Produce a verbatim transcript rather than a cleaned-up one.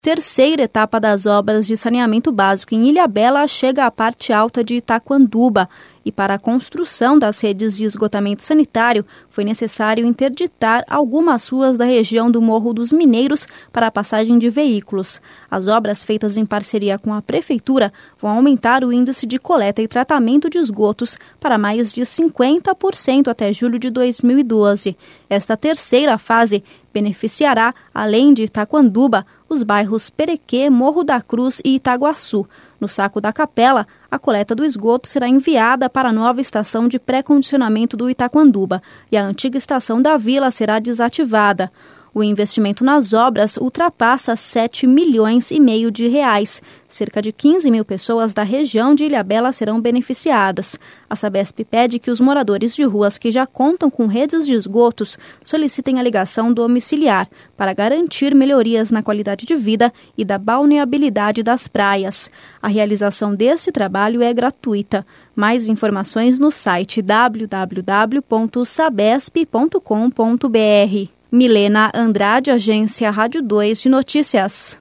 Terceira etapa das obras de saneamento básico em Ilhabela chega à parte alta de Itaquanduba e para a construção das redes de esgotamento sanitário foi necessário interditar algumas ruas da região do Morro dos Mineiros para a passagem de veículos. As obras feitas em parceria com a Prefeitura vão aumentar o índice de coleta e tratamento de esgotos para mais de cinquenta por cento até julho de dois mil e doze. Esta terceira fase beneficiará, além de Itaquanduba, os bairros Perequê, Morro da Cruz e Itaguaçu. No Saco da Capela, a coleta do esgoto será enviada para a nova estação de pré-condicionamento do Itaquanduba e a antiga estação da Vila será desativada. O investimento nas obras ultrapassa sete milhões e meio de reais. Cerca de quinze mil pessoas da região de Ilhabela serão beneficiadas. A Sabesp pede que os moradores de ruas que já contam com redes de esgotos solicitem a ligação domiciliar para garantir melhorias na qualidade de vida e da balneabilidade das praias. A realização deste trabalho é gratuita. Mais informações no site w w w ponto sabesp ponto com ponto b r. Milena Andrade, Agência Rádio dois de Notícias.